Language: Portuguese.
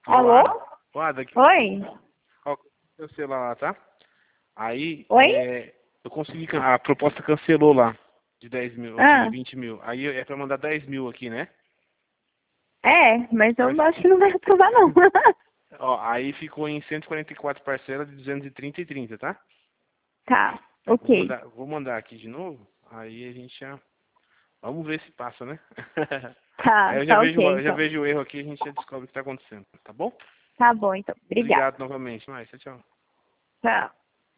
Alô? Ô, Ada, aqui. Oi? Ó, seu celular lá, tá? Aí, Oi? eu consegui, a proposta cancelou lá, de 10 mil, de Ah, 20 mil. Aí é pra mandar 10 mil aqui, né? mas eu Mas, acho que não vai aprovar não. ó, aí ficou em 144 parcelas de 230 tá? Tá, ok. Vou mandar aqui de novo, aí a gente já... Vamos ver se passa, né? Aí Tá, tá ok eu já então. vejo o erro aqui e a gente já descobre o que tá acontecendo, tá bom? Tá bom então. Obrigada. Obrigado novamente. Mais, tchau, tchau. Tchau.